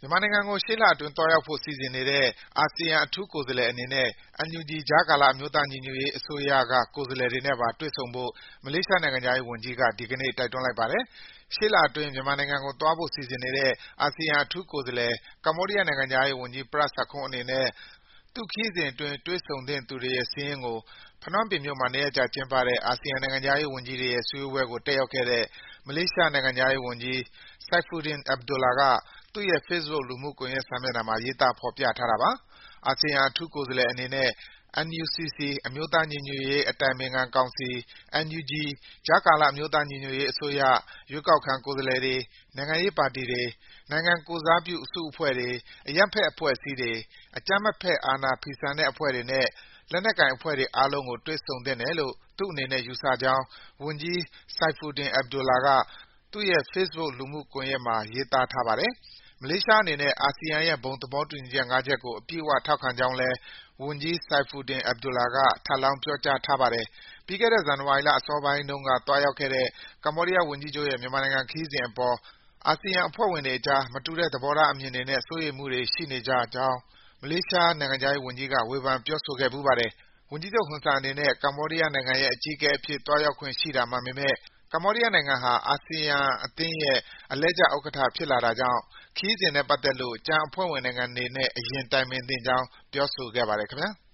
မြန်မာနိုင်ငံကိုရှေ့လအတွင်းသွားရောက်ဖို့စီစဉ်နေတဲ့အာဆီယံအထူးကိုယ်စားလှယ်အနေနဲ့ NUG ကြားကာလအမျိုးသားညီညွတ်ရေးအစိုးရကကိုယ်စားလှယ်တွေနဲ့ပါတွေ့ဆုံဖို့မလေးရှားနိုင်ငံခြားရေးဝန်ကြီးကဒီကနေ့တိုက်တွန်းလိုက်ပါတယ်။ရှေ့လအတွင်းမြန်မာနိုင်ငံကိုသွားဖို့စီစဉ်နေတဲ့အာဆီယံအထူးကိုယ်စားလှယ်ကမ္ဘောဒီးယားနိုင်ငံခြားရေးဝန်ကြီး Prak Sakhonn အနေနဲ့သူ့ခရီးစဉ်အတွင်းတွေ့ဆုံသင့်သူတွေရဲ့စာရင်းကိုဖနွမ်းပင်မြို့မှာ၂ရက်ကြာကျင်းပတဲ့အာဆီယံနိုင်ငံခြားရေးဝန်ကြီးတွေရဲ့စည်းဝေးပွဲကိုတက်ရောက်ခဲ့တဲ့မလေးရှားနိုင်ငံခြားရေးဝန်ကြီး Saifuddin Abdullah ကသူ့ရဲ့ Facebook လူမှုကွန်ယက်စာမျက်နှာမှာရေးသားဖော်ပြထားတာပါ။အာဆီယံအထူးကိုယ်စားလှယ်အနေနဲ့ NUCC အမျိုးသားညီညွတ်ရေးအတိုင်ပင်ခံကောင်စီ၊ NUG ကြားကာလအမျိုးသားညီညွတ်ရေးအစိုးရ၊ရွေးကောက်ခံကိုယ်စားလှယ်တွေ၊နိုင်ငံရေးပါတီတွေ၊နိုင်ငံကိုယ်စားပြုအစုအဖွဲ့တွေ၊အရပ်ဘက်အဖွဲ့အစည်းတွေ၊အကြမ်းမဖက်အာဏာဖီဆန်တဲ့အဖွဲ့တွေနဲ့ လက်နက်ကိုင်အဖွဲ့တွေအားလုံးကိုတွေ့ဆုံသင့်တယ်လို့သူ့အနေနဲ့ယူဆကြောင်းဝန်ကြီး Saifuddin Abdullah ကသူ့ရဲ့ Facebook လူမှုကွန်ယက်မှာရေးသားထားပါတယ်။မလေးရှားအနေနဲ့အာဆီယံရဲ့ဘုံသဘောတူညီချက် ၅ ချက်ကိုအပြည့်အဝထောက်ခံကြောင်းလည်းဝန်ကြီး Saifuddin Abdullah ကထပ်လောင်းပြောကြားထားပါတယ်။ပြီးခဲ့တဲ့ဇန်နဝါရီလအစောပိုင်းတုန်းကသွားရောက်ခဲ့တဲ့ကမ္ဘောဒီးယားဝန်ကြီးချုပ်ရဲ့မြန်မာနိုင်ငံခရီးစဉ်အပေါ်အာဆီယံအဖွဲ့ဝင်တွေအကြားမတူတဲ့သဘောထားအမြင်တွေနဲ့စိုးရိမ်မှုတွေရှိနေကြကြောင်းမလေးရှားနိုင်ငံခြားရေးဝန်ကြီးကဝေဖန်ပြောဆိုခဲ့ဖူးပါတယ်။ဝန်ကြီးချုပ်ဟွန်ဆန်အနေနဲ့ကမ္ဘောဒီးယားနိုင်ငံရဲ့အကြီးအကဲအဖြစ်သွားရောက်ခွင့်ရှိတာမှန်ပေမယ့်ကမ္ဘောဒီးယားနိုင်ငံဟာအာဆီယံအသင်းရဲ့အလှည့်ကျဥက္ကဋ္ဌဖြစ်လာတာကြောင့်ခရီးစဉ်နဲ့ပတ်သက်လို့ကျန်အဖွဲ့ဝင်နိုင်ငံတွေနဲ့အရင်တိုင်ပင်သင့်ကြောင်းပြောဆိုခဲ့ပါတယ်ခင်ဗျာ။